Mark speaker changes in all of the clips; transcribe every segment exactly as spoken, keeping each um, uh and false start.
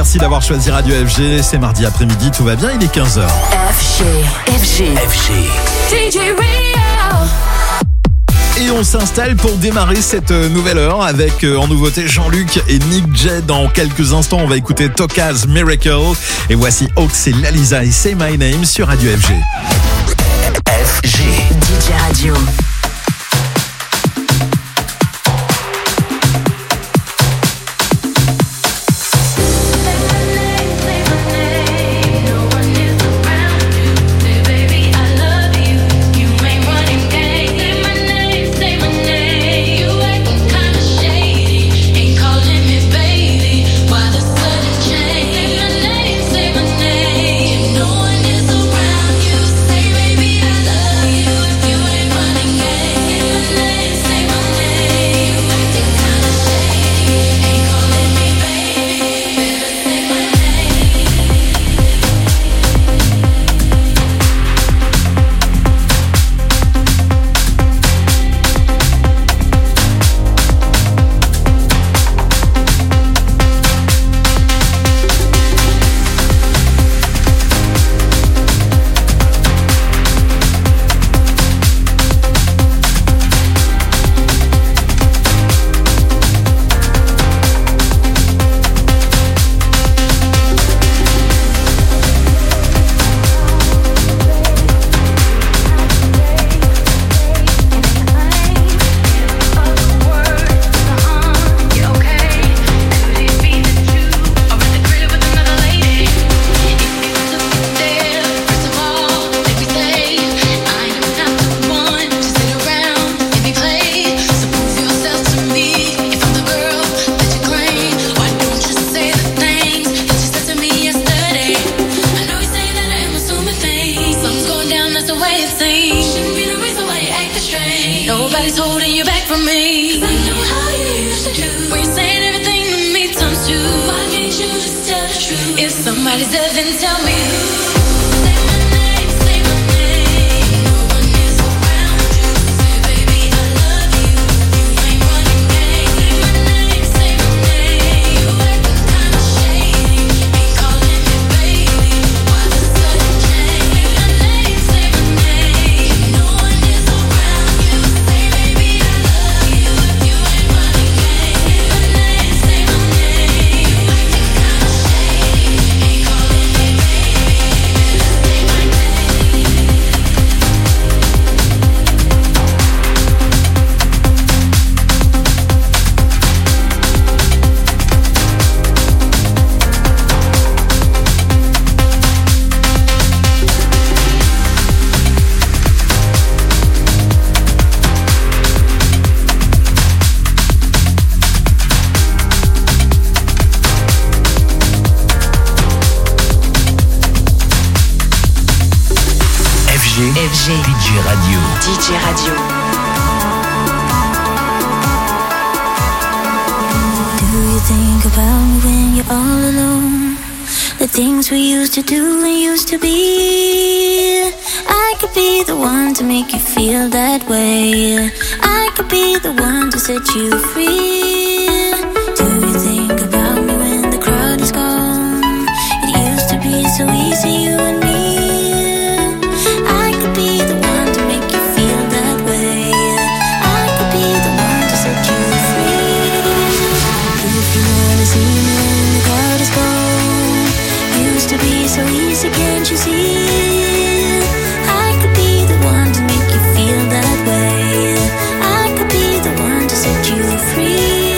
Speaker 1: Merci d'avoir choisi Radio F G. C'est mardi après-midi, tout va bien, il est quinze heures.
Speaker 2: F G, F G,
Speaker 3: F G.
Speaker 2: D J Rio.
Speaker 1: Et on s'installe pour démarrer cette nouvelle heure avec euh, en nouveauté Jean-Luc et Nick J. Dans quelques instants, on va écouter Toka's Miracle. Et voici Hawks et Lalisa et Say My Name sur Radio F G.
Speaker 3: F G.
Speaker 2: D J Radio.
Speaker 3: D J Radio.
Speaker 2: D J Radio.
Speaker 4: Do you think about me when you're all alone? The things we used to do and used to be. I could be the one to make you feel that way. I could be the one to set you free. Do you think about me when the crowd is gone? It used to be so easy, you and me. Can't you see? I could be the one to make you feel that way. I could be the one to set you free.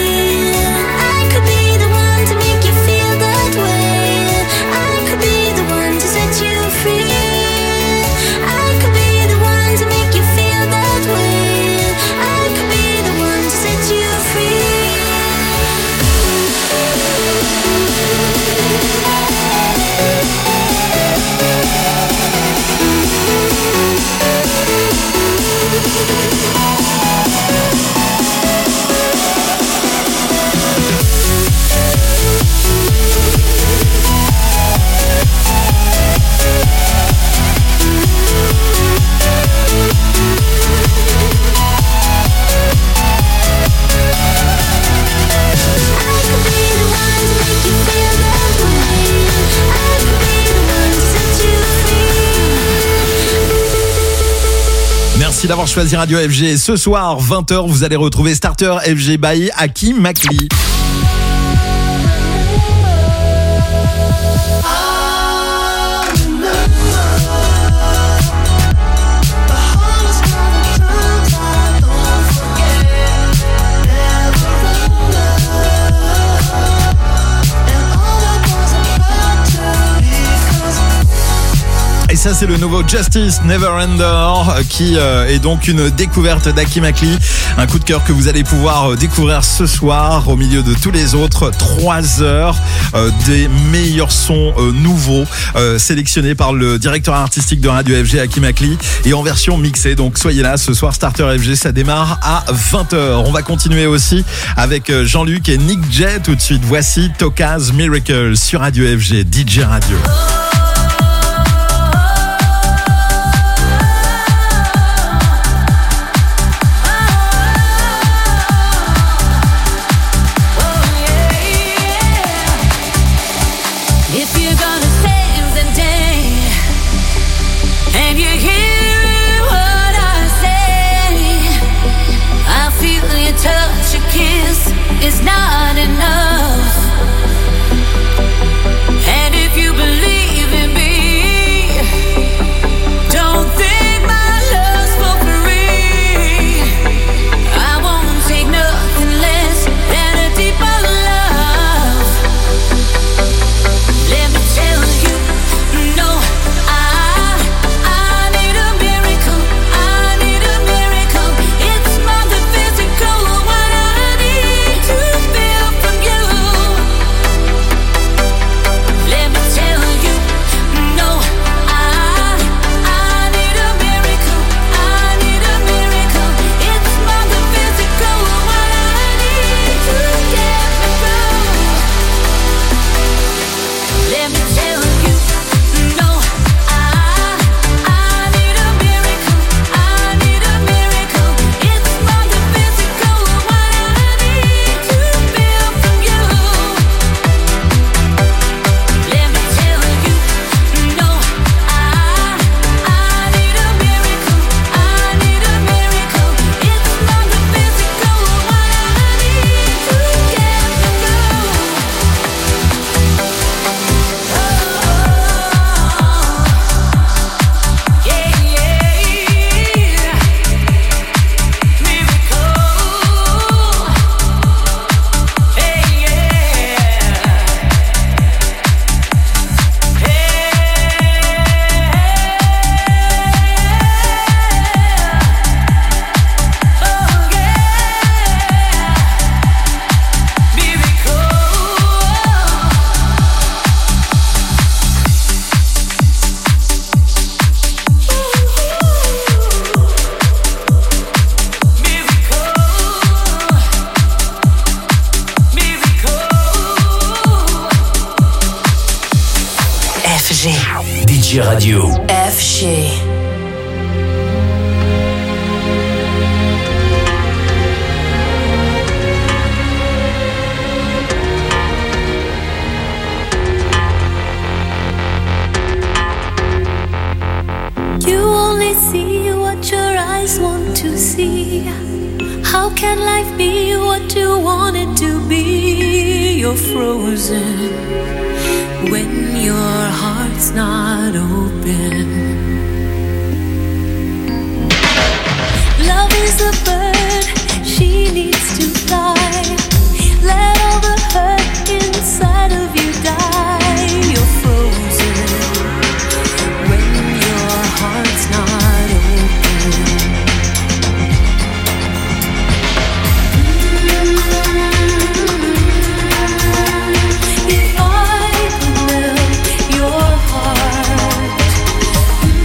Speaker 1: Merci d'avoir choisi Radio F G. Ce soir, vingt heures, vous allez retrouver Starter F G by Hakim Akli. Et ça, c'est le nouveau Justice Neverender qui euh, est donc une découverte d'Hakim Akli. Un coup de cœur que vous allez pouvoir découvrir ce soir au milieu de tous les autres. Trois heures euh, des meilleurs sons euh, nouveaux euh, sélectionnés par le directeur artistique de Radio F G, Hakim Akli, et en version mixée. Donc soyez là ce soir, Starter F G, ça démarre à vingt heures. On va continuer aussi avec Jean-Luc et Nick J tout de suite. Voici Toka's Miracle sur Radio F G, D J Radio.
Speaker 5: It's not enough. And if you believe in me, don't think my love's for free. I won't take nothing less than a deeper love. Let me tell you, no, I, I need a miracle. I need a miracle. It's more than physical. What I need to feel from you. Let me tell you, no, I, I need a miracle. I need a miracle. It's more than physical. What I need to get me through. Let me tell you, no, I, I need a miracle. I need a miracle. It's more than physical. What I need to feel from you. Let me tell you, no, I, I need a miracle. I need a miracle. It's more than physical. What I need to get me through. Yeah, yeah, miracle. Hey, yeah. Oh, yeah. Miracle.
Speaker 2: F G.
Speaker 3: D J Radio.
Speaker 2: F G.
Speaker 4: You only see what your eyes want to see. How can life be what you want it to be? You're frozen when your heart's not open. Love is a bird, she needs to fly. Let all the hurt inside of you die. You're frozen when your heart's not open. If I could melt your heart,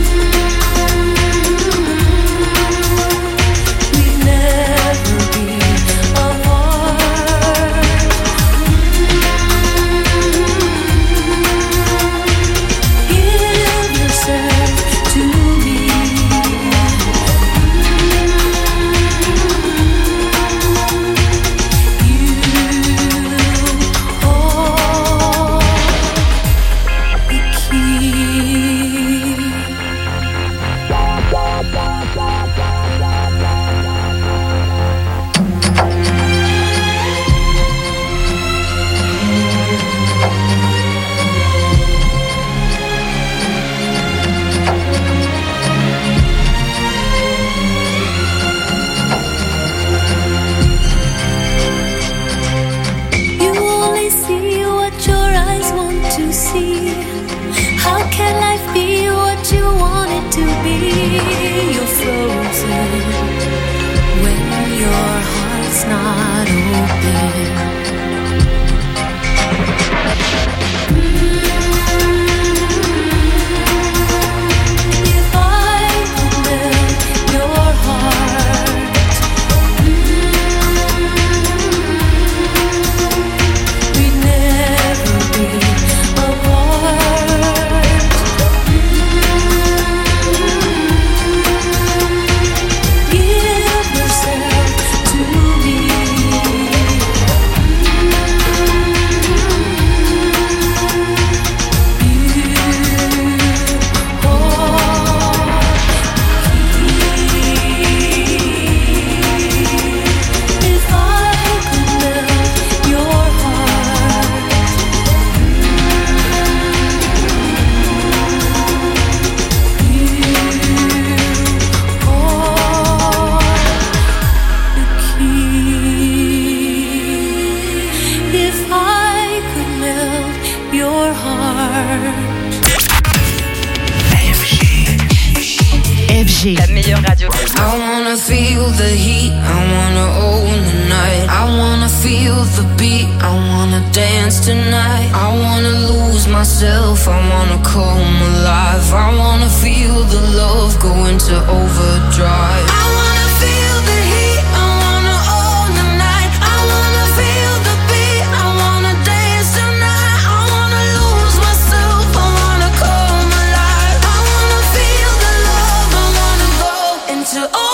Speaker 2: G.
Speaker 6: La meilleure radio.
Speaker 5: I wanna feel the heat, I wanna own the night. I wanna feel the beat, I wanna dance tonight. I wanna lose myself, I wanna come alive. I wanna feel the love go into overdrive. I wanna feel the heat, I wanna own the night. I wanna feel the beat, I wanna dance tonight. I wanna lose myself, I wanna come alive. I wanna feel the love, I wanna go into overdrive.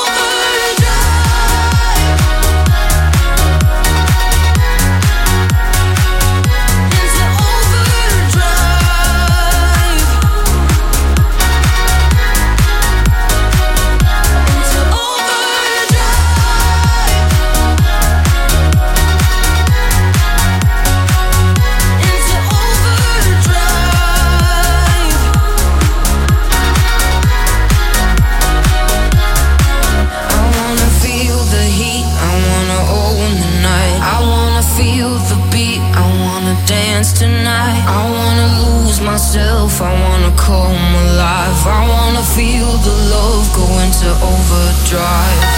Speaker 5: Tonight, I wanna lose myself, I wanna come alive. I wanna feel the love go into overdrive.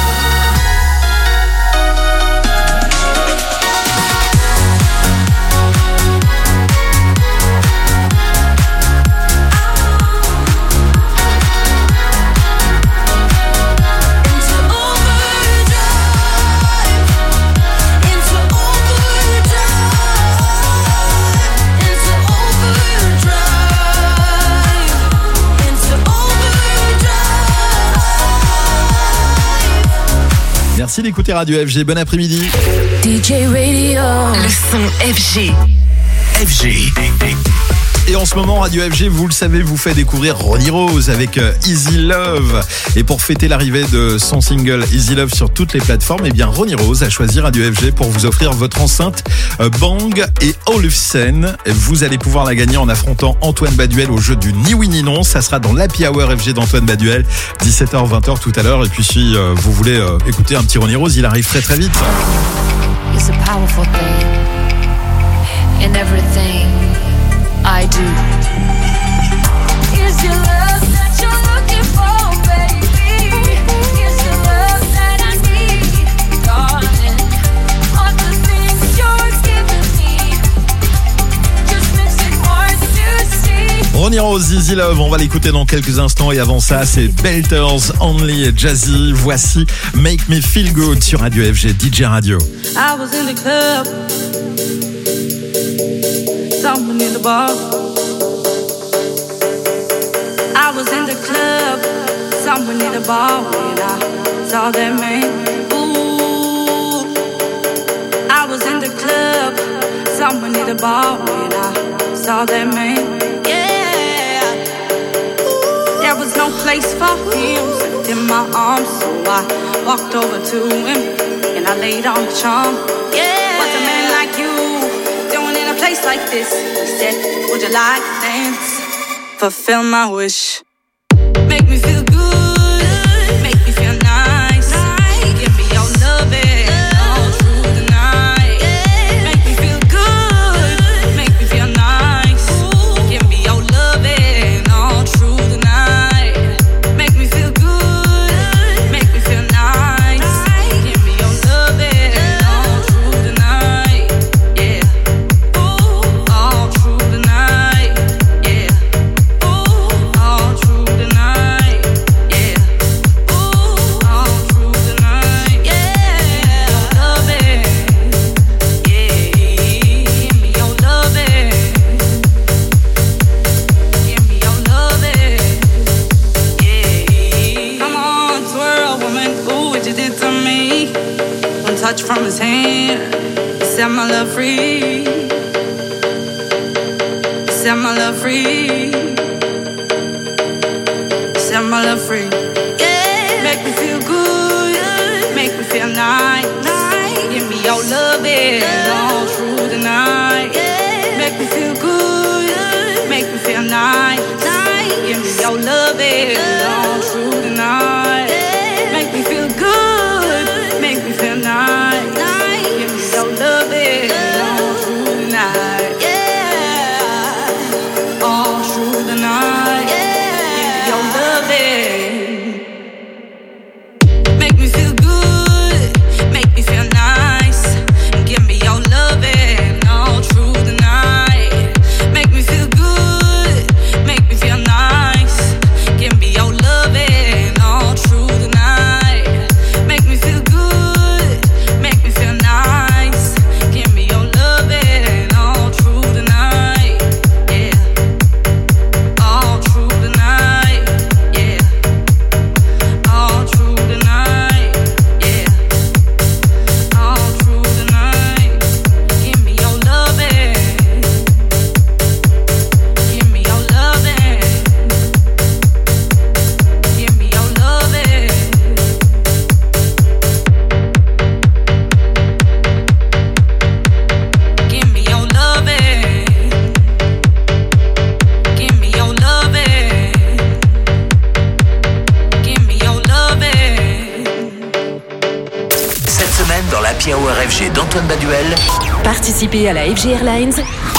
Speaker 1: Merci d'écouter Radio F G. Bon après-midi.
Speaker 2: D J Radio. Le son F G.
Speaker 3: F G.
Speaker 1: Et en ce moment, Radio F G, vous le savez, vous fait découvrir Ronnie Rose avec Easy Love. Et pour fêter l'arrivée de son single Easy Love sur toutes les plateformes, eh bien Ronnie Rose a choisi Radio F G pour vous offrir votre enceinte Bang et Olufsen. Vous allez pouvoir la gagner en affrontant Antoine Baduel au jeu du Ni Oui Ni Non. Ça sera dans l'Happy Hour F G d'Antoine Baduel, dix-sept heures vingt tout à l'heure. Et puis si euh, vous voulez euh, écouter un petit Ronnie Rose, il arrive très très vite.
Speaker 7: It's a powerful thing in everything I do.
Speaker 5: Is your love that you're looking for, baby? Is your love that I need, darling? All the things you're giving me just makes it hard to see.
Speaker 1: Ronnie Rose, Easy Love, on va l'écouter dans quelques instants. Et avant ça, c'est Belters, Only et Jazzy. Voici Make Me Feel Good sur Radio F G, D J Radio.
Speaker 8: I was in the club, someone in the bar. I was in the club, someone in the bar when I saw that man. Ooh, I was in the club, someone in the bar when I saw that man. Yeah, there was no place for him, slipped in my arms, so I walked over to him and I laid on the charm. Yeah, what's a man like you doing in a place like this? He said, would you like to dance? Fulfill my wish. Make me feel good, make me feel nice. Give me your loving all through the night. Make me feel good, make me feel nice. Give me your loving all through the night. Make me feel good, make me feel nice. Give me your loving all through the night. Yeah, ooh, all through the night. Yeah, ooh, all through the night. Yeah, ooh, all through the night. Yeah, loving. Yeah, give me your loving. Give me your loving. Yeah, come on, twirl, woman. Ooh, what you did to me. One touch from his hand, he set my love free. He set my love free. He set my love free. Yeah, make me feel good, make me feel nice. Give me your loving all through the night. Make me feel good, make me feel nice. Give me your loving all through the night. Make me feel good, make me feel nice. Give me your loving all through the night. Yeah, all through the night. Give me your loving.
Speaker 3: l'Happy Hour F G d'Antoine Baduel.
Speaker 2: Participez à la F G Airlines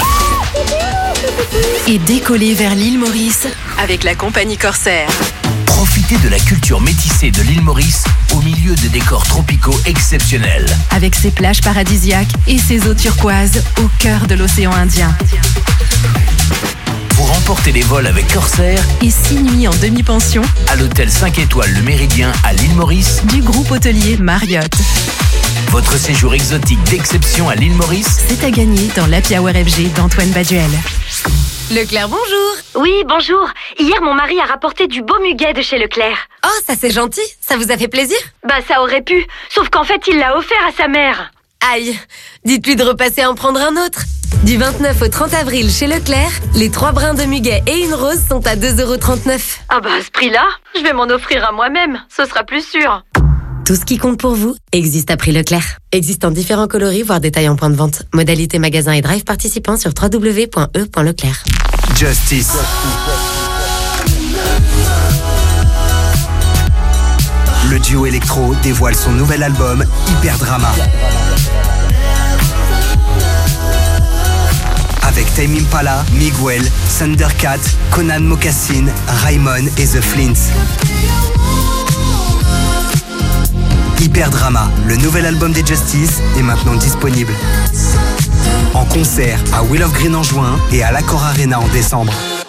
Speaker 2: et décollez vers l'île Maurice avec la compagnie Corsair.
Speaker 3: Profitez de la culture métissée de l'île Maurice au milieu de décors tropicaux exceptionnels.
Speaker 2: Avec ses plages paradisiaques et ses eaux turquoises au cœur de l'océan Indien.
Speaker 3: Vous remportez des vols avec Corsair
Speaker 2: Et six nuits en demi-pension
Speaker 3: à l'hôtel cinq étoiles Le Méridien à l'île Maurice.
Speaker 2: du groupe hôtelier Marriott.
Speaker 3: Votre séjour exotique d'exception à l'île Maurice.
Speaker 2: C'est à gagner dans l'Happy Hour F G d'Antoine Baduel. Leclerc, bonjour.
Speaker 6: Oui, bonjour. Hier, mon mari a rapporté du beau muguet de chez Leclerc.
Speaker 9: Oh, ça c'est gentil. Ça vous a fait plaisir?
Speaker 6: Bah, ça aurait pu. Sauf qu'en fait, il l'a offert à sa mère.
Speaker 9: Aïe. Dites-lui de repasser en prendre un autre. Du vingt-neuf au trente avril chez Leclerc, les trois brins de muguet et une rose sont à deux euros trente-neuf.
Speaker 6: Ah bah, à ce prix-là, je vais m'en offrir à moi-même. Ce sera plus sûr.
Speaker 9: Tout ce qui compte pour vous existe à prix Leclerc. Existe en différents coloris, voire détails en point de vente. Modalité magasin et drive participants sur w w w point e point leclerc.
Speaker 10: Justice. Le duo électro dévoile son nouvel album Hyper Drama. Avec Tame Impala, Miguel, Thundercat, Conan Mocassin, Raymond et The Flints. Hyper Drama, le nouvel album des Justice, est maintenant disponible. En concert à Will of Green en juin et à l'Accor Arena en décembre.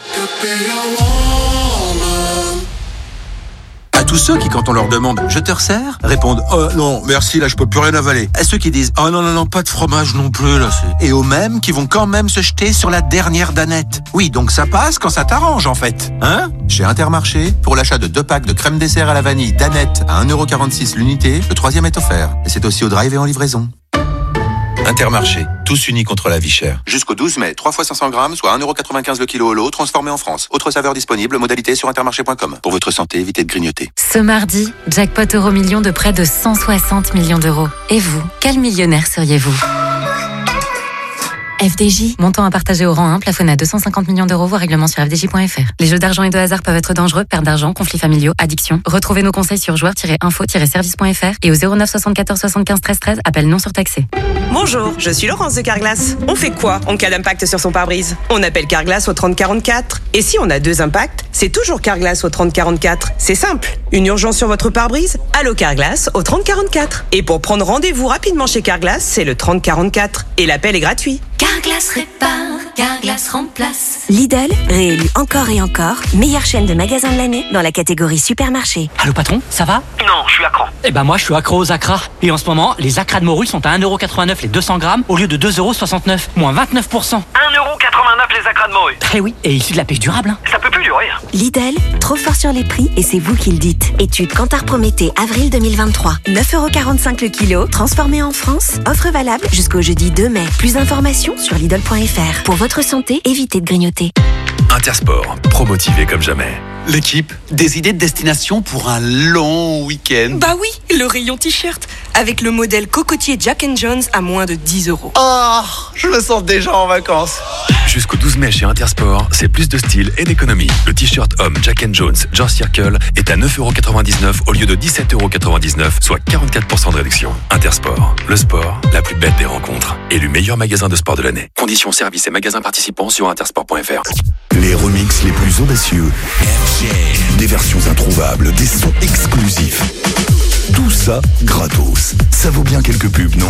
Speaker 11: À tous ceux qui, quand on leur demande « Je te resserre ?» répondent « Oh non, merci, là je peux plus rien avaler ». À ceux qui disent « Oh non, non, non, pas de fromage non plus, là c'est... » Et aux mêmes qui vont quand même se jeter sur la dernière danette. Oui, donc ça passe quand ça t'arrange en fait. Hein ? Chez Intermarché, pour l'achat de deux packs de crème dessert à la vanille danette à un euro quarante-six l'unité, le troisième est offert. Et c'est aussi au drive et en livraison. Intermarché, tous unis contre la vie chère. Jusqu'au douze mai, trois fois cinq cents grammes, soit un euro quatre-vingt-quinze le kilo au lot, transformé en France. Autre saveur disponible, modalité sur intermarché point com. Pour votre santé, évitez de grignoter.
Speaker 12: Ce mardi, jackpot euro million de près de cent soixante millions d'euros. Et vous, quel millionnaire seriez-vous ? F D J, montant à partager au rang un, plafonné à deux cent cinquante millions d'euros, voire règlement sur f d j point f r. Les jeux d'argent et de hasard peuvent être dangereux, perte d'argent, conflits familiaux, addiction. Retrouvez nos conseils sur joueurs tiret info tiret service point f r et au zéro neuf soixante-quatorze soixante-quinze treize treize, appel non surtaxé.
Speaker 13: Bonjour, je suis Laurence de Carglass. On fait quoi en cas d'impact sur son pare-brise ? On appelle Carglass au trente quarante-quatre. Et si on a deux impacts, c'est toujours Carglass au trente quarante-quatre. C'est simple. Une urgence sur votre pare-brise ? Allô Carglass au trente quarante-quatre. Et pour prendre rendez-vous rapidement chez Carglass, c'est le trente quarante-quatre. Et l'appel est gratuit.
Speaker 14: Carglass répare, Carglass remplace.
Speaker 15: Lidl, réélu encore et encore, meilleure chaîne de magasins de l'année dans la catégorie supermarché.
Speaker 16: Allô patron, ça va ?
Speaker 17: Non, je suis accro.
Speaker 16: Eh ben moi je suis accro aux acras. Et en ce moment, les acras de morue sont à un euro quatre-vingt-neuf les deux cents grammes au lieu de deux euros soixante-neuf, moins vingt-neuf pour cent.
Speaker 17: un euro quatre-vingt-neuf les acras de morue.
Speaker 16: Eh oui, et issu de la pêche durable. Hein.
Speaker 17: Ça peut plus durer.
Speaker 15: Lidl, trop fort sur les prix et c'est vous qui le dites. Étude Kantar Prométhée, avril deux mille vingt-trois. neuf euros quarante-cinq le kilo, transformé en France. Offre valable jusqu'au jeudi deux mai. Plus d'informations sur Lidl point f r. Pour votre santé, évitez de grignoter.
Speaker 18: Intersport, promotivé comme jamais.
Speaker 19: L'équipe, des idées de destination pour un long week-end.
Speaker 20: Bah oui, le rayon t-shirt, avec le modèle cocotier Jack and Jones à moins de dix euros.
Speaker 19: Oh, je me sens déjà en vacances.
Speaker 18: Jusqu'au douze mai chez Intersport, c'est plus de style et d'économie. Le t-shirt homme Jack and Jones George Circle est à neuf euros quatre-vingt-dix-neuf au lieu de dix-sept euros quatre-vingt-dix-neuf, soit quarante-quatre pour cent de réduction. Intersport, le sport, la plus bête des rencontres. Élu meilleur magasin de sport de l'année. Conditions, services et magasins participants sur intersport point f r.
Speaker 21: Les remixes les plus audacieux. Des versions introuvables, des sons exclusifs. Tout ça gratos. Ça vaut bien quelques pubs, non ?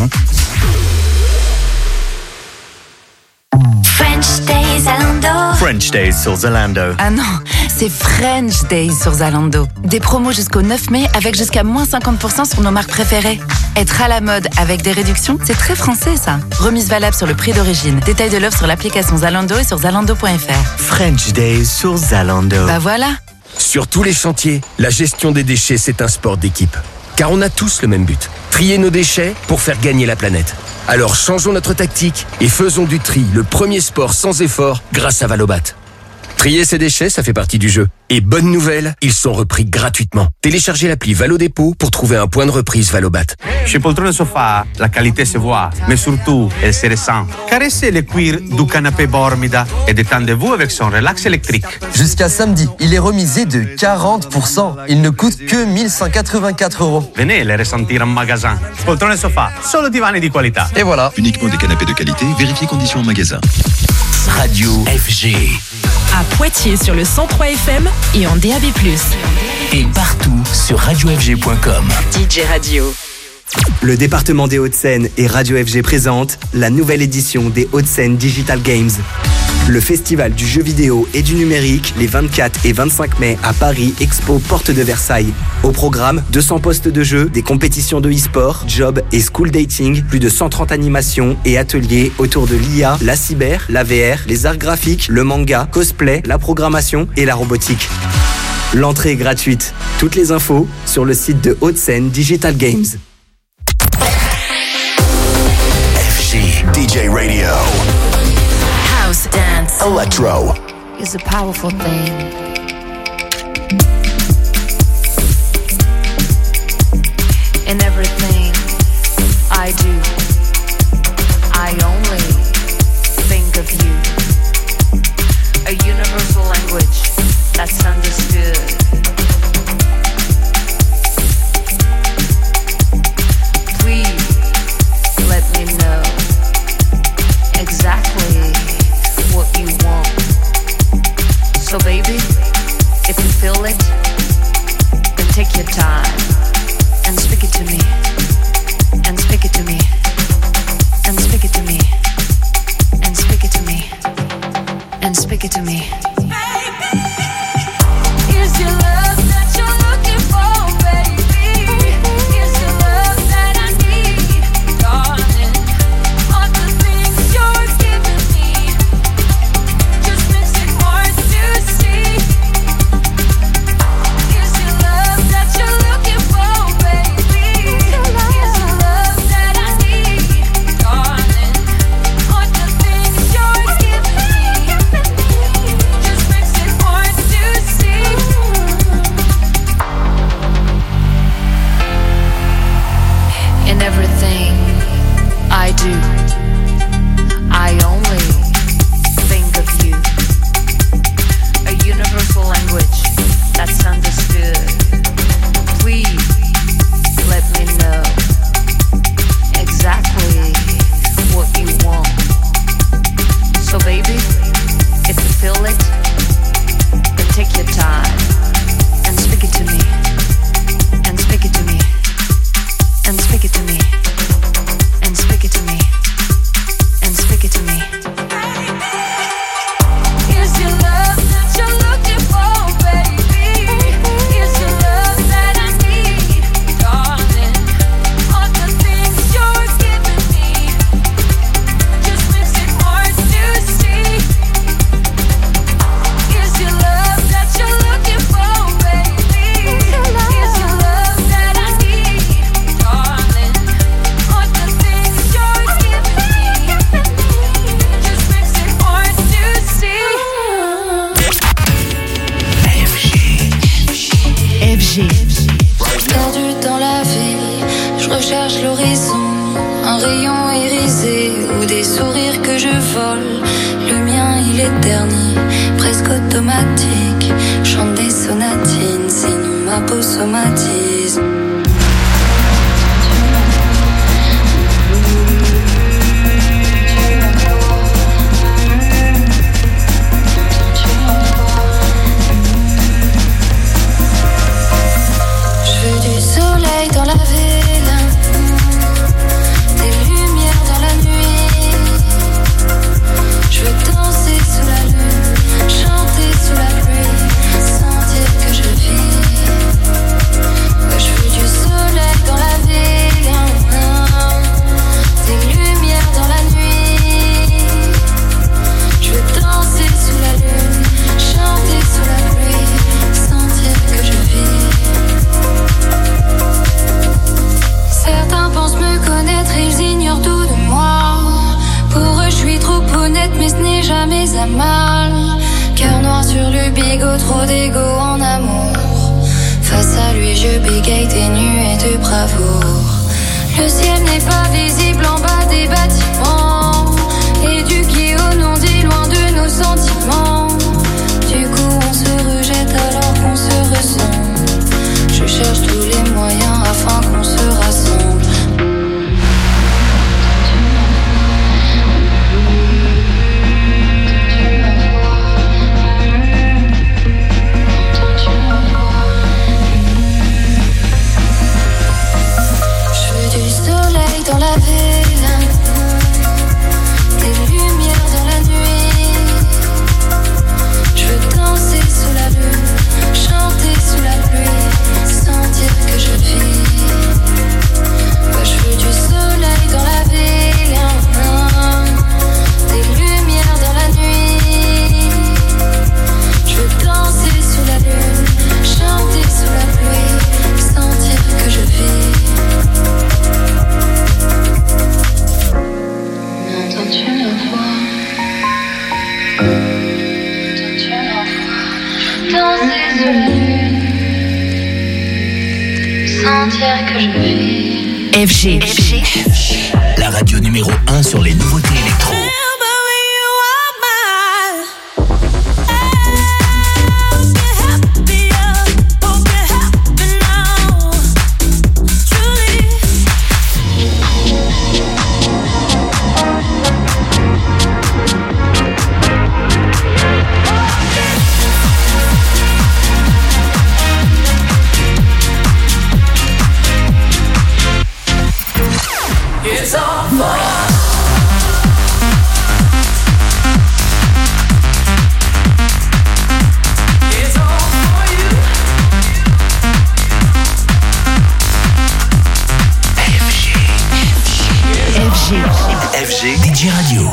Speaker 4: French Days Zalando.
Speaker 22: French Days sur Zalando.
Speaker 2: Ah non, c'est French Days sur Zalando. Des promos jusqu'au neuf mai avec jusqu'à moins cinquante pour cent sur nos marques préférées. Être à la mode avec des réductions, c'est très français ça. Remise valable sur le prix d'origine. Détail de l'offre sur l'application Zalando et sur zalando point f r.
Speaker 22: French Days sur Zalando.
Speaker 2: Bah voilà.
Speaker 23: Sur tous les chantiers, la gestion des déchets, c'est un sport d'équipe. Car on a tous le même but, trier nos déchets pour faire gagner la planète. Alors changeons notre tactique et faisons du tri le premier sport sans effort grâce à Valobat. Trier ses déchets, ça fait partie du jeu. Et bonne nouvelle, ils sont repris gratuitement. Téléchargez l'appli Valo Dépôt pour trouver un point de reprise Valobat.
Speaker 1: Chez Poltrone Sofa, la qualité se voit, mais surtout, elle se ressent. Caressez le cuir du canapé Bormida et détendez-vous avec son relax électrique.
Speaker 5: Jusqu'à samedi, il est remisé de quarante pour cent. Il ne coûte que mille cent quatre-vingt-quatre euros.
Speaker 1: Venez les ressentir en magasin. Poltrone Sofa, solo divani di qualità.
Speaker 5: Et voilà.
Speaker 21: Uniquement des canapés de qualité, vérifiez conditions en magasin.
Speaker 3: Radio F G.
Speaker 7: À Poitiers sur le cent trois F M et en D A B plus.
Speaker 3: Et partout sur radio f g point com.
Speaker 7: D J Radio.
Speaker 10: Le département des Hauts-de-Seine et Radio F G présente la nouvelle édition des Hauts-de-Seine Digital Games. Le festival du jeu vidéo et du numérique les vingt-quatre et vingt-cinq mai à Paris Expo Porte de Versailles. Au programme, deux cents postes de jeu, des compétitions de e-sport, job et school dating, plus de cent trente animations et ateliers autour de l'I A, la cyber, la V R, les arts graphiques, le manga, cosplay, la programmation et la robotique. L'entrée est gratuite. Toutes les infos sur le site de Hauts-de-Seine Digital Games.
Speaker 21: F G D J Radio.
Speaker 7: House dance.
Speaker 21: Electro.
Speaker 7: Is a powerful thing.
Speaker 24: In everything I do, I only think of you. A universal language that's understood. Please let me know exactly what you want. So baby, if you feel it, then take your time and speak it to me, and speak it to me, and speak it to me, and speak it to me, and speak it to me. Is your love that you're looking for, baby? Is your love that I need, darling? All the things you're giving me just makes it hard to see. Is your love that you're looking for, baby? Is your love that I need, darling? All the things you're giving me just makes it hard to see. In everything I do, I only think of you. A universal language that's understood. Please let me know exactly what you want. So baby, if you feel it, then take your time and speak it to me, and speak it to me, and speak it to me, and speak it to me, and speak it to me. Is your love that you're looking for, baby? Is your love that I need, darling? All the things you're giving me just makes it hard to see. Is your love that you're looking for, baby? Is your love that I need, darling? All the things you're giving me just makes it hard to see.
Speaker 7: F G.
Speaker 24: Perdu dans la ville, je recherche l'horizon, un rayon irisé ou des sourires que je vole. Le mien il est dernier, presque automatique. Chante des sonatines, sinon ma peau somatise. Je veux du soleil dans la ville, des lumières dans la nuit. Je veux danser sous la lune, chanter sous la pluie, sentir que je vis. Ouais, je veux du
Speaker 4: d'ego, trop d'ego en amour. Face à lui je bégaye des nuées de bravoure. Le ciel n'est pas visible en bas des bâtiments. Éduqué au non dit loin de nos sentiments. Du coup on se rejette alors qu'on se ressemble. Je cherche tous les moyens afin qu'on se rassemble. Dans la ville, des lumières dans la nuit. Je veux danser sous la lune, chanter sous la pluie, sans dire que je vis. Moi je veux du soleil dans la ville, des lumières dans la nuit. Je veux danser sous la lune, chanter sous la pluie, sans dire que je vis. Tu me vois, tu me vois, danser sous la lune, sentir que je vis.
Speaker 3: F G. F G. La radio numéro un sur les nouveautés électro.
Speaker 4: It's on fire.
Speaker 3: F G D J Radio.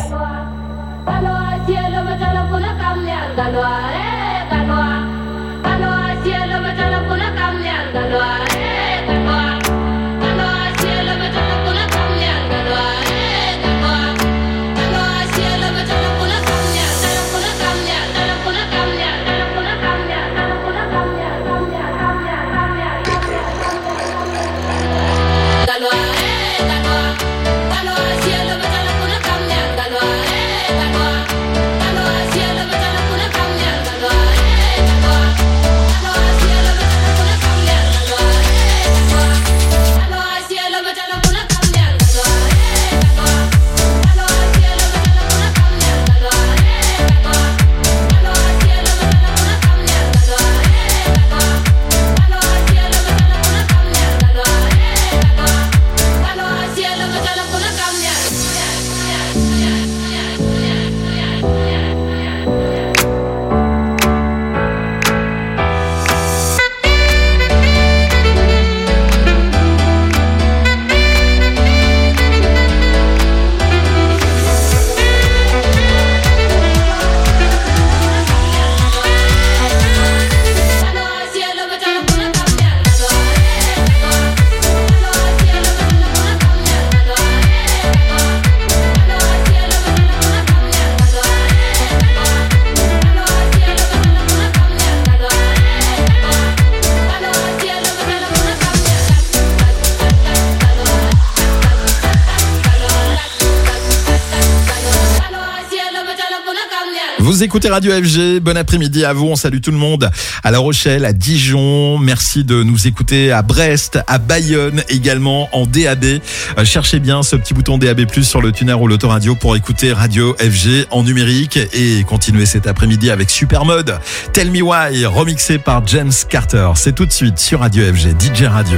Speaker 6: Vous écoutez Radio F G, bon après-midi à vous, on salue tout le monde à La Rochelle, à Dijon, merci de nous écouter à Brest, à Bayonne également en D A B. Euh, cherchez bien ce petit bouton D A B plus, sur le tuner ou l'autoradio pour écouter Radio F G en numérique et continuer cet après-midi avec Supermode. Tell Me Why, remixé par James Carter. C'est tout de suite sur Radio F G, D J Radio.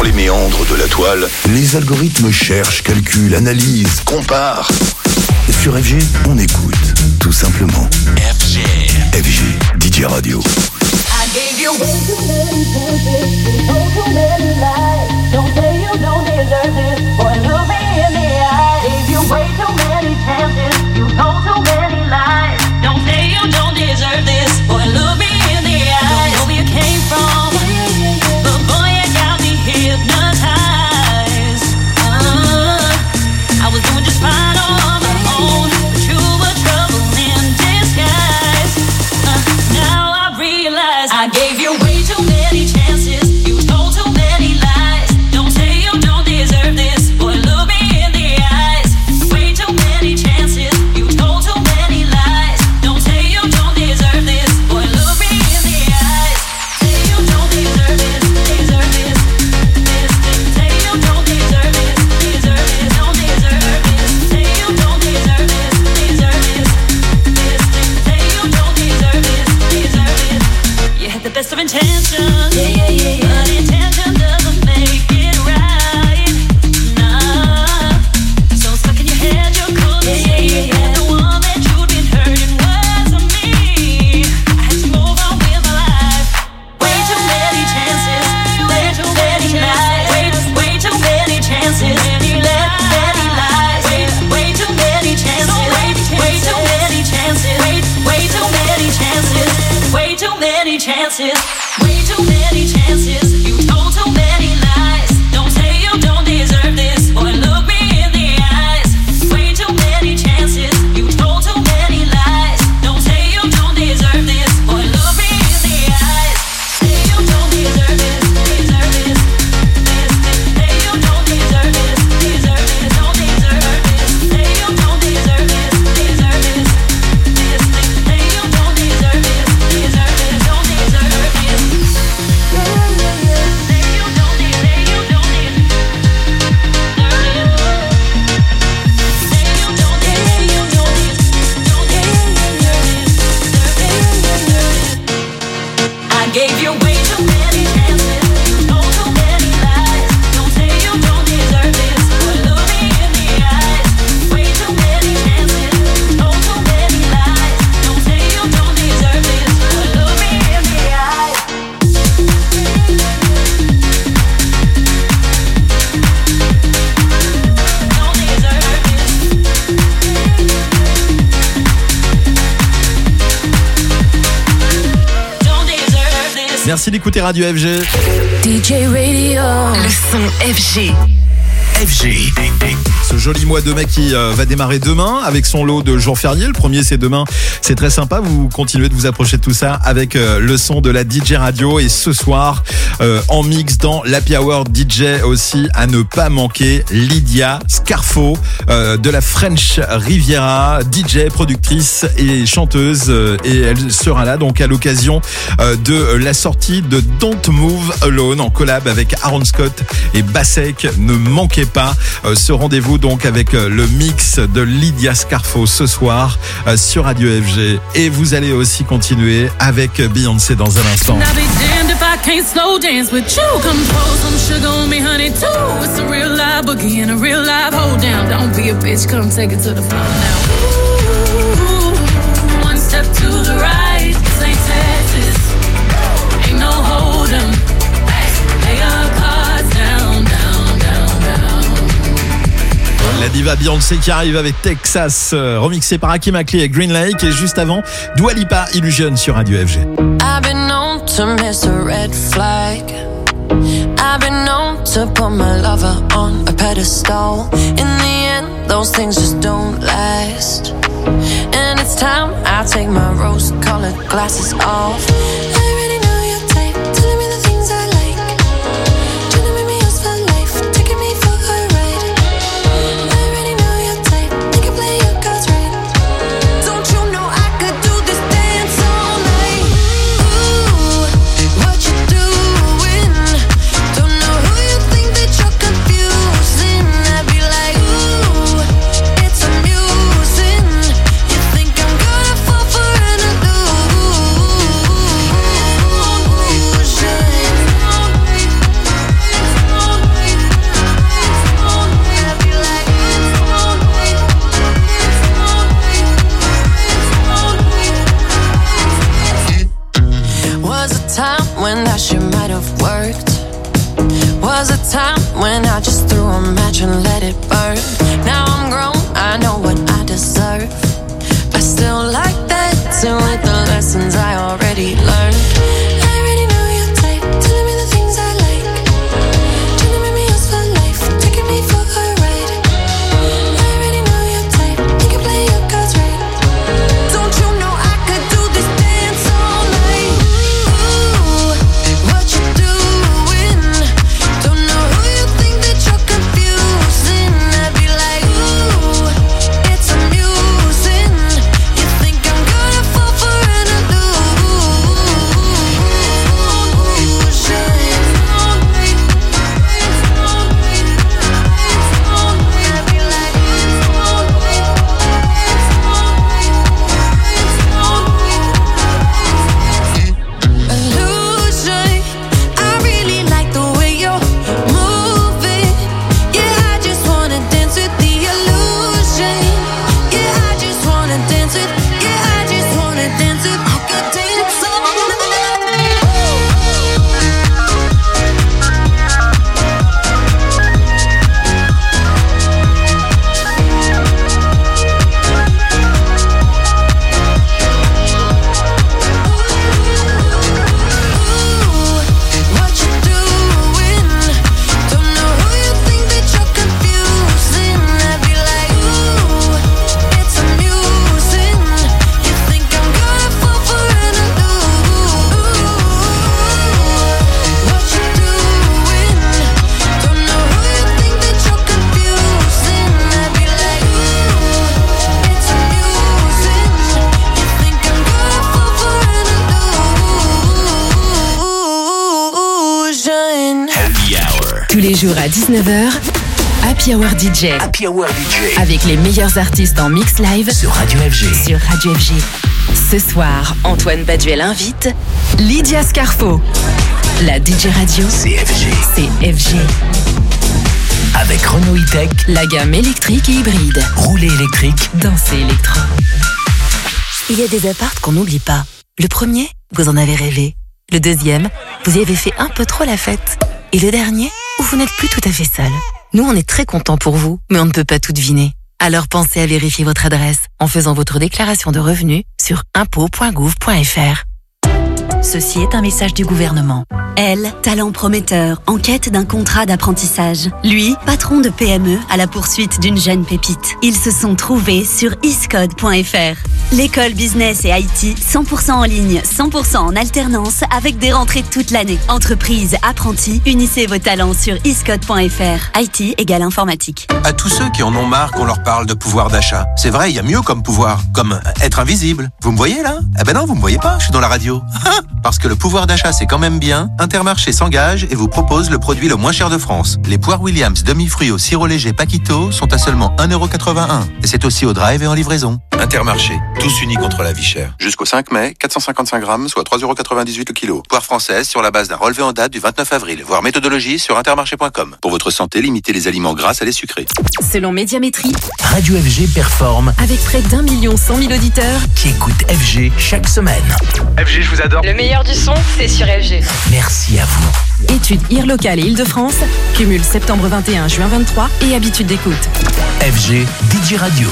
Speaker 21: les méandres de la toile, les algorithmes cherchent, calculent, analysent, comparent. Sur F G, on écoute, tout simplement. F G. F G, D J Radio.
Speaker 4: I gave you way too many chances, you told too many lies. Don't say you don't deserve this, boy, look me in the eye. Gave you way too many chances, you told too many lies. Don't say you don't deserve this, boy, look me in the eye. Don't know where you came from, but boy, you got me hypnotized. Uh, I was doing just fine on my own, but you were trouble in disguise. Uh, now I realize I gave you way too many chances. You told too many lies. Don't say you don't deserve this. Boy, look me in the eyes. Way too many chances. You told too many lies. Don't say you don't deserve this. Boy, look me in the eyes. Say you don't deserve this. Deserve this. This thing. Say you don't deserve this. Deserve this. Don't deserve this. Say you don't deserve this. Deserve this. This thing. Say you don't deserve this. Deserve this. You had the best of intentions, yeah, yeah, yeah, yeah. But intention doesn't make it right. Nah, so stuck in your head, you couldn't yeah, see yeah, yeah, yeah. The one that you'd been hurting wasn't me. I had to move on with my life. Way too many chances, way too many lies. Way, way too many chances, many left, many lies. Way, way too many chances, way, way too many chances, way, way too many chances, way too many chances. Way too many chances. You told too many lies. Don't say you don't deserve this. Boy, look me in the eyes. Way too many chances. You told too many lies. Don't say you don't deserve this. Boy, look me in the eyes. Say you don't deserve this. Deserve this. This thing. Say you don't deserve this. Deserve this. Don't deserve this. Say you don't deserve this. Deserve this. This thing. Say you don't deserve this. Deserve this. Don't deserve this. I gave you way too many chances. You told too many lies. Don't say you don't deserve this. Boy, look me in the eyes. Way too many chances. You told too many lies. Don't say you don't deserve this. Boy, look me in the eyes. Don't deserve this. Don't deserve this.
Speaker 6: Merci d'écouter Radio F G.
Speaker 2: D J Radio. Le son F G.
Speaker 6: F G. Ce joli mois de mai qui euh, va démarrer demain avec son lot de jours fériés. Le premier, c'est demain. C'est très sympa. Vous continuez de vous approcher de tout ça avec euh, le son de la D J Radio. Et ce soir, euh, en mix dans l'Happy Hour D J aussi, à ne pas manquer, Lydia Scarfo euh, de la French Riviera, D J, productrice et chanteuse. Euh, et elle sera là donc à l'occasion euh, de la sortie de Don't Move Alone en collab avec Aaron Scott et Bassek. Ne manquez pas euh, ce rendez-vous donc avec euh, le mix de Lydia Scarfo ce soir euh, sur Radio F G. Et vous allez aussi continuer avec Beyoncé dans un instant.
Speaker 8: I'll be damned if I can't slow dance with you. Come pour some sugar on me, honey, too. It's a real live boogie and a real live hold down. Don't be a bitch, come take it to the floor now. Ooh, one step to the right, this ain't Texas. Ain't no hold 'em. Lay your cards down, down, down, down.
Speaker 6: La diva Beyoncé qui arrive avec Texas, euh, remixé par Hakim Akli et Green Lake. Et juste avant, Dua Lipa, Illusion sur Radio F G.
Speaker 9: I've been known to miss a red flag. I've been known to put my lover on a pedestal. In the end, those things just don't last. And it's time I take my rose-colored glasses off. I already know your type, telling me the things I like. Trying to make me yours for life, taking me for a ride. I already know your type, you can play your cards right. Don't you know I could do this dance all night? Ooh, what you doing? Don't know who you think that you're confusing. I'd be like, ooh, it's amusing. You think I'm gonna fall for an illusion? time when that shit might have worked. Was a time when I just threw a match and let it burn. Now I'm grown, I know what I deserve. I still like that too with the lessons I already learned. I already know your type, telling me the things I like. Trying to make me yours for life, taking me for a ride. I already know your type, you can play your cards right. Don't you know I could do this dance all night? Ooh, what you doing? Don't know who you think that you're confusing. I'd be like, ooh, it's amusing. You think I'm gonna fall for an illusion? I really like the way you're moving. Yeah, I just wanna dance with the illusion. Yeah, I just wanna dance with. Yeah, I just wanna dance with. I could dance all what you doing? Don't know who you think that you're confusing. I'd be like, ooh, it's amusing. You think I'm gonna fall for an illusion? What you doing? Don't know who you think that you're confusing. I'd be like, ooh, it's amusing. You think I'm gonna fall for an illusion?
Speaker 3: Happy Hour.
Speaker 7: Tous les jours à dix-neuf heures, Happy Hour D J.
Speaker 3: Happy Hour D J.
Speaker 7: Avec les meilleurs artistes en mix live
Speaker 3: Sur Radio F G.
Speaker 7: sur Radio F G. Ce soir, Antoine Baduel invite Lydia Scarfo. La D J radio,
Speaker 3: C'est F G.
Speaker 7: c'est F G.
Speaker 3: Avec Renault E-Tech,
Speaker 7: La gamme électrique et hybride.
Speaker 3: roulé électrique.
Speaker 7: Danser électro.
Speaker 2: Il y a des apparts qu'on n'oublie pas. Le premier, vous en avez rêvé. Le deuxième, vous y avez fait un peu trop la fête. Et le dernier, où vous n'êtes plus tout à fait seul. Nous, on est très contents pour vous, mais on ne peut pas tout deviner. Alors pensez à vérifier votre adresse en faisant votre déclaration de revenus sur impôts point gouv point f r.
Speaker 11: Ceci est un message du gouvernement. Elle, talent prometteur, en quête d'un contrat d'apprentissage. Lui, patron de P M E à la poursuite d'une jeune pépite. Ils se sont trouvés sur iscode point f r. L'école business et I T, cent pour cent en ligne, cent pour cent en alternance, avec des rentrées toute l'année. Entreprise, apprentis, unissez vos talents sur iscode point f r. I T égale informatique.
Speaker 12: À tous ceux qui en ont marre qu'on leur parle de pouvoir d'achat. C'est vrai, il y a mieux comme pouvoir, comme être invisible. Vous me voyez là? Eh ben non, vous me voyez pas, je suis dans la radio. Parce que le pouvoir d'achat c'est quand même bien, Intermarché s'engage et vous propose le produit le moins cher de France. Les poires Williams demi-fruits au sirop léger Paquito sont à seulement un euro quatre-vingt-un. Et c'est aussi au drive et en livraison. Intermarché, tous unis contre la vie chère. Jusqu'au cinq mai, quatre cent cinquante-cinq grammes, soit trois euros quatre-vingt-dix-huit le kilo. Poire française sur la base d'un relevé en date du vingt-neuf avril. Voir méthodologie sur intermarché point com. Pour votre santé, limitez les aliments gras à les sucrés.
Speaker 7: Selon Médiamétrie,
Speaker 3: Radio F G performe
Speaker 7: avec près d'un million cent mille auditeurs
Speaker 3: qui écoutent F G chaque semaine.
Speaker 17: F G, je vous adore.
Speaker 20: Le meilleur du son, c'est sur F G.
Speaker 3: Merci à vous.
Speaker 7: Études I R locale et Île-de-France, cumul septembre vingt et un, juin vingt-trois et habitude d'écoute.
Speaker 3: F G D J Radio.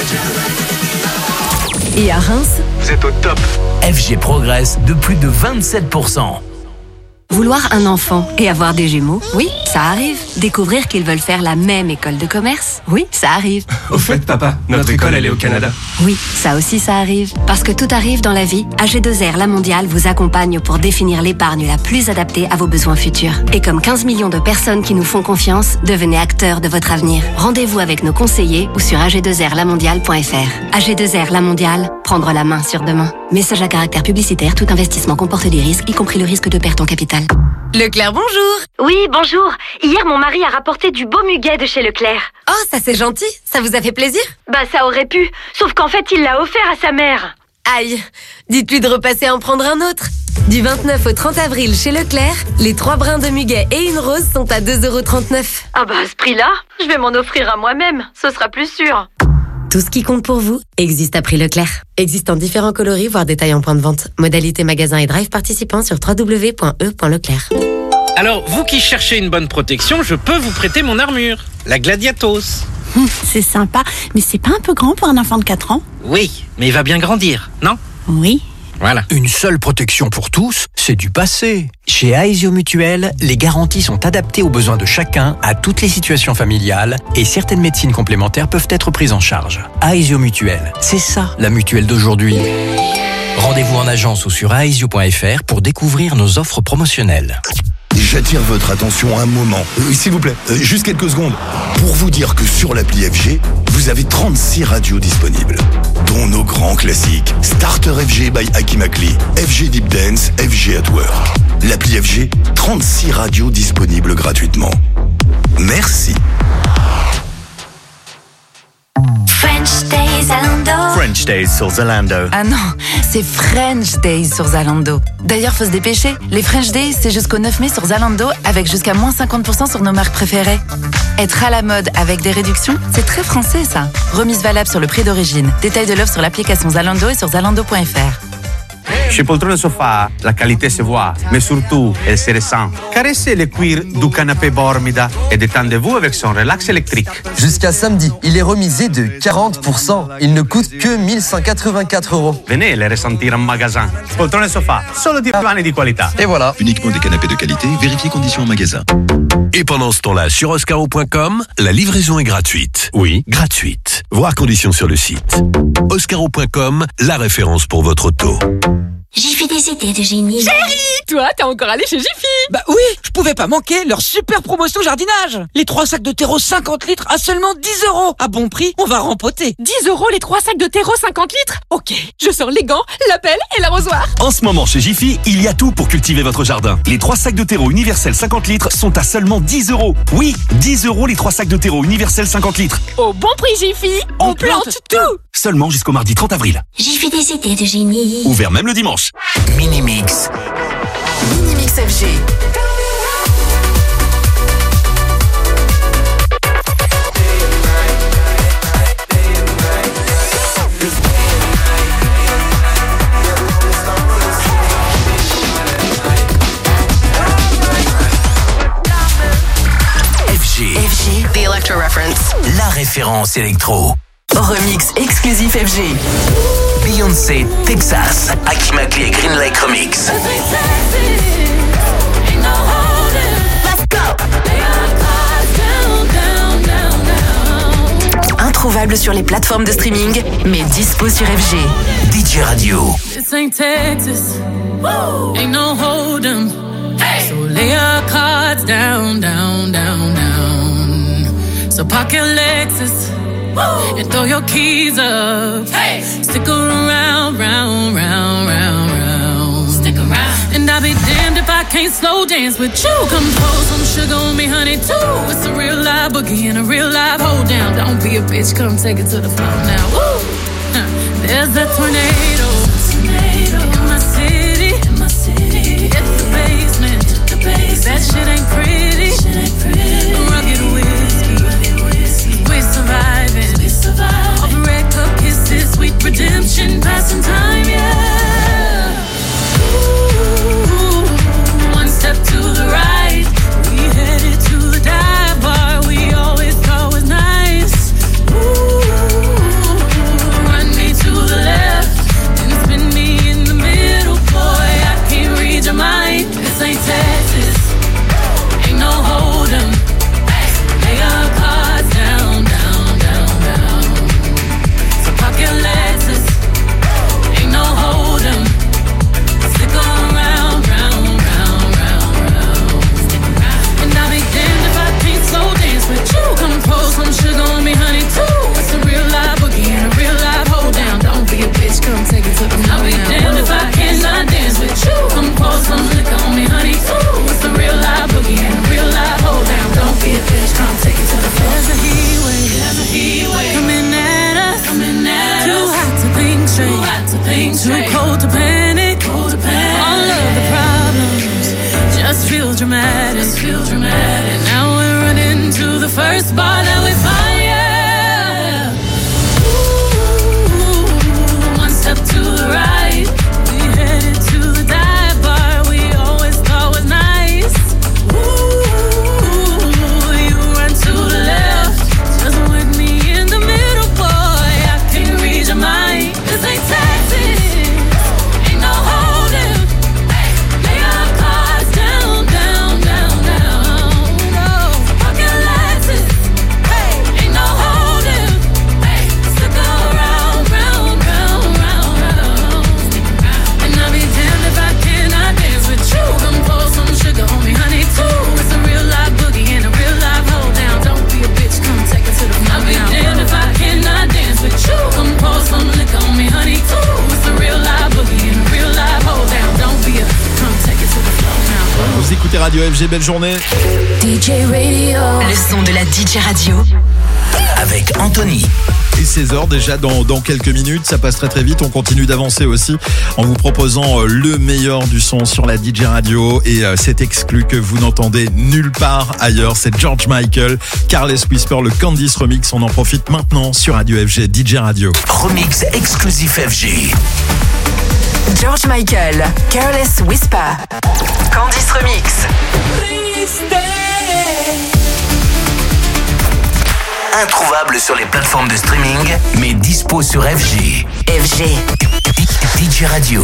Speaker 7: Et à Reims,
Speaker 17: Vous êtes au top.
Speaker 3: F G progresse de plus de vingt-sept pour cent.
Speaker 11: Vouloir un enfant et avoir des jumeaux, oui, ça arrive. Découvrir qu'ils veulent faire la même école de commerce, oui, ça arrive.
Speaker 17: Au fait, papa, notre école, elle est au Canada.
Speaker 11: Oui, ça aussi ça arrive. Parce que tout arrive dans la vie, A G deux R La Mondiale vous accompagne pour définir l'épargne la plus adaptée à vos besoins futurs. Et comme quinze millions de personnes qui nous font confiance, devenez acteurs de votre avenir. Rendez-vous avec nos conseillers ou sur a g deux r la mondiale point f r. A G deux R La Mondiale, prendre la main sur demain. Message à caractère publicitaire, tout investissement comporte des risques, y compris le risque de perte en capital.
Speaker 20: Leclerc, bonjour.
Speaker 13: Oui, bonjour. Hier, mon mari a rapporté du beau muguet de chez Leclerc.
Speaker 20: Oh, ça c'est gentil. Ça vous a fait plaisir?
Speaker 13: Bah, ça aurait pu. Sauf qu'en fait, il l'a offert à sa mère.
Speaker 20: Aïe. Dites-lui de repasser en prendre un autre. Du vingt-neuf au trente avril chez Leclerc, les trois brins de muguet et une rose sont à deux euros trente-neuf.
Speaker 13: Ah bah, à ce prix-là, je vais m'en offrir à moi-même. Ce sera plus sûr.
Speaker 20: Tout ce qui compte pour vous existe à prix Leclerc. Existe en différents coloris, voire détails en point de vente. Modalité magasin et drive participants sur w w w point e point leclerc.
Speaker 14: Alors, vous qui cherchez une bonne protection, je peux vous prêter mon armure, la Gladiatos.
Speaker 15: Hum, c'est sympa, mais c'est pas un peu grand pour un enfant de quatre ans?
Speaker 14: Oui, mais il va bien grandir, non?
Speaker 15: Oui.
Speaker 14: Voilà.
Speaker 16: Une seule protection pour tous, c'est du passé. Chez Aesio Mutuel, les garanties sont adaptées aux besoins de chacun, à toutes les situations familiales, et certaines médecines complémentaires peuvent être prises en charge. Aesio Mutuel, c'est ça la mutuelle d'aujourd'hui. Rendez-vous en agence ou sur aesio point f r pour découvrir nos offres promotionnelles.
Speaker 21: J'attire votre attention un moment, euh, s'il vous plaît, euh, juste quelques secondes, pour vous dire que sur l'appli F G, vous avez trente-six radios disponibles, dont nos grands classiques Starter F G by Aki Makli, F G Deep Dance, F G at Work. L'appli F G, trente-six radios disponibles gratuitement. Merci.
Speaker 4: French Days Zalando.
Speaker 22: French Days sur Zalando.
Speaker 2: Ah non, c'est French Days sur Zalando. D'ailleurs, faut se dépêcher. Les French Days, c'est jusqu'au neuf mai sur Zalando, avec jusqu'à moins cinquante pour cent sur nos marques préférées. Être à la mode avec des réductions, c'est très français ça. Remise valable sur le prix d'origine. Détail de l'offre sur l'application Zalando et sur zalando point f r.
Speaker 1: Chez Poltrone Sofa, la qualité se voit, mais surtout, elle se ressent. Caressez le cuir du canapé Bormida et détendez-vous avec son relax électrique.
Speaker 5: Jusqu'à samedi, il est remisé de quarante pour cent. Il ne coûte que mille cent quatre-vingt-quatre euros.
Speaker 1: Venez les ressentir en magasin. Poltrone Sofa, solo divani di qualità.
Speaker 5: Et voilà.
Speaker 21: Uniquement des canapés de qualité, vérifiez conditions en magasin.
Speaker 3: Et pendant ce temps-là, sur oscaro point com, la livraison est gratuite. Oui, gratuite. Voir conditions sur le site. oscaro point com, la référence pour votre auto.
Speaker 4: Jiffy des idées de génie.
Speaker 19: Chérie, toi, t'es encore allé chez Jiffy?
Speaker 25: Bah oui, je pouvais pas manquer leur super promotion jardinage. Les trois sacs de terreau cinquante litres à seulement dix euros. À bon prix, on va rempoter.
Speaker 19: dix euros les trois sacs de terreau cinquante litres? Ok, je sors les gants, la pelle et l'arrosoir.
Speaker 26: En ce moment, chez Jiffy, il y a tout pour cultiver votre jardin. Les trois sacs de terreau universel cinquante litres sont à seulement dix euros. Oui, dix euros les trois sacs de terreau universel cinquante litres.
Speaker 19: Au bon prix Jiffy, on, on plante, plante tout.
Speaker 26: Seulement jusqu'au mardi trente avril.
Speaker 4: Jiffy des idées de génie.
Speaker 26: Ouvert même le dimanche.
Speaker 3: Minimix.
Speaker 2: Minimix F G.
Speaker 3: F G.
Speaker 7: F G, The Electro Reference.
Speaker 3: La référence électro.
Speaker 7: Remix exclusif F G.
Speaker 3: Beyoncé, Texas, Aki Makli et Green Lake Remix.
Speaker 7: Introuvable sur les plateformes de streaming, mais dispo sur F G.
Speaker 3: D J Radio.
Speaker 8: This ain't Texas. Ain't no hold 'em. So lay your cards down, down, down, down. So park your Lexus and throw your keys up. Hey. Stick around, round, round, round, round. Stick around. And I'll be damned if I can't slow dance with you. Come pour some sugar on me, honey, too. It's a real live boogie and a real live hold down. Don't be a bitch, come take it to the floor now. Woo! Huh. There's a tornado. tornado in my city. In my city. Hit the basement. The basement. That shit ain't pretty. Shit ain't pretty. Rugged whiskey. Rugged whiskey. We're surviving. We surviving. All the red cup kisses, sweet redemption, passing time, yeah. Ooh, one step to the right, we headed to the dive bar we always thought was nice. Ooh, run me to the left, then
Speaker 6: Vous écoutez Radio F G, belle journée.
Speaker 7: D J Radio. Le son de la D J Radio.
Speaker 21: Avec Anthony.
Speaker 6: Et seize heures déjà dans, dans quelques minutes, ça passe très très vite. On continue d'avancer aussi en vous proposant le meilleur du son sur la D J Radio. Et euh, cet exclu que vous n'entendez nulle part ailleurs, c'est George Michael, Careless Whisper, le Candice Remix. On en profite maintenant sur Radio F G, D J Radio.
Speaker 21: Remix exclusif F G.
Speaker 2: George Michael, Careless Whisper, Candice Remix.
Speaker 21: Introuvable sur les plateformes de streaming, mais dispo sur F G.
Speaker 2: F G.
Speaker 21: D J Radio.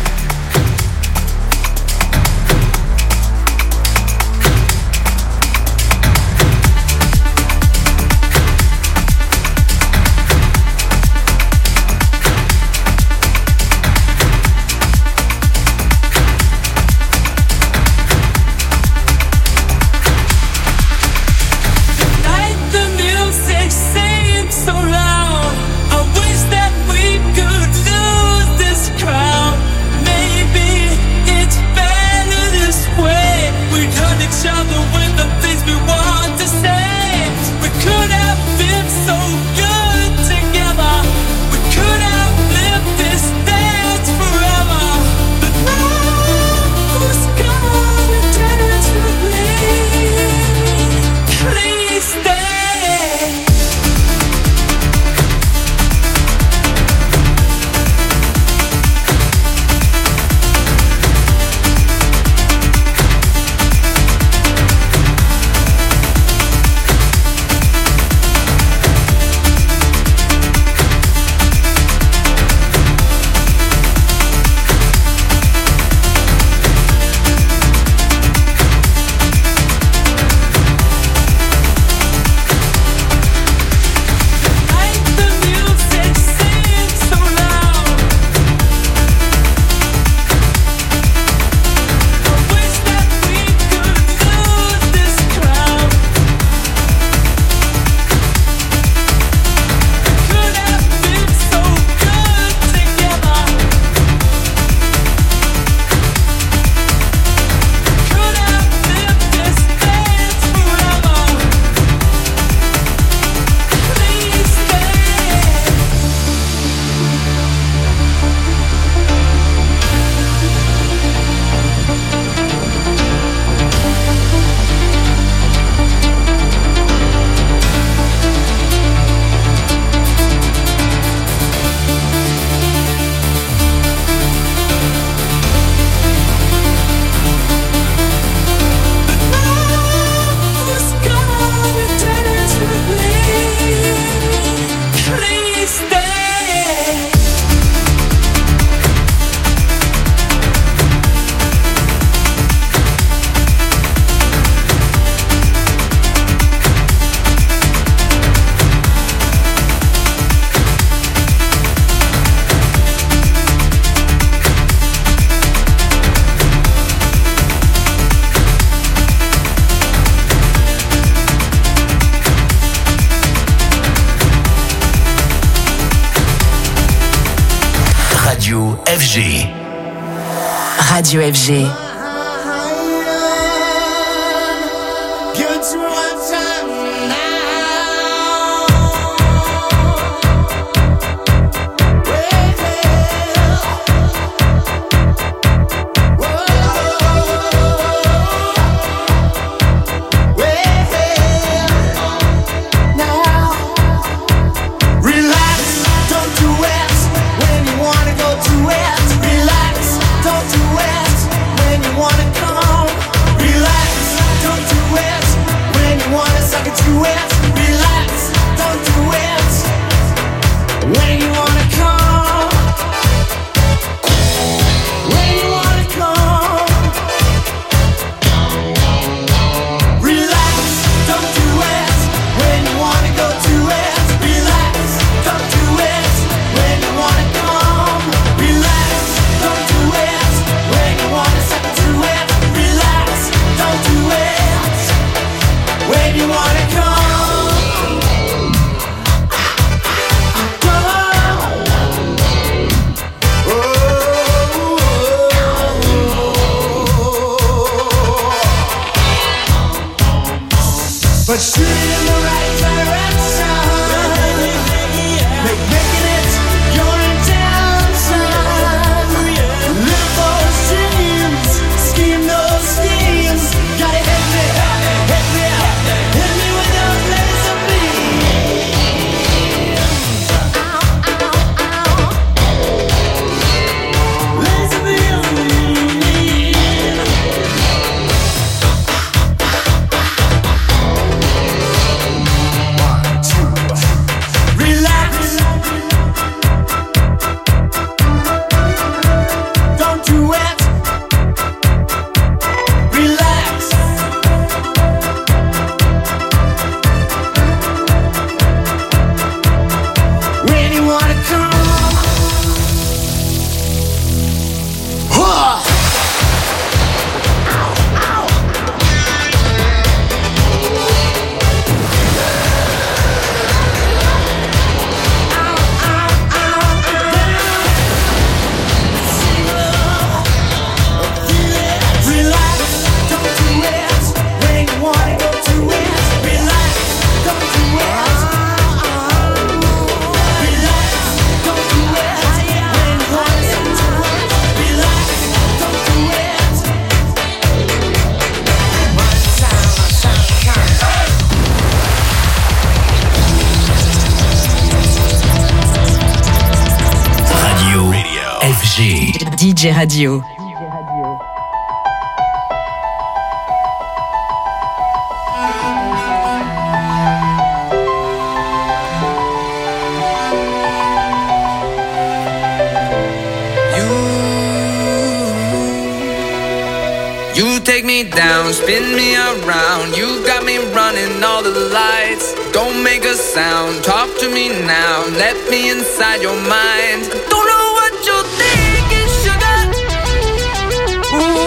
Speaker 21: F G.
Speaker 2: Radio F G.
Speaker 8: When you wanna go to it, relax, don't do it. When but shoot in the right direction. Make making it your intention. Live those dreams, scheme those schemes. Gotta hit me, hit me, hit me with those laser beams. Laser beams. One, two, relax. Don't do it. Relax. When you wanna come, huh. Relax, don't do it. When you wanna go to it. Relax, don't do it. Relax, don't do it. When you wanna go to it. Relax, don't do it. One time, one time,
Speaker 3: Radio. F G.
Speaker 7: D J Radio.
Speaker 9: You take me down, spin me around. You got me running all the lights. Don't make a sound, talk to me now. Let me inside your mind. Don't know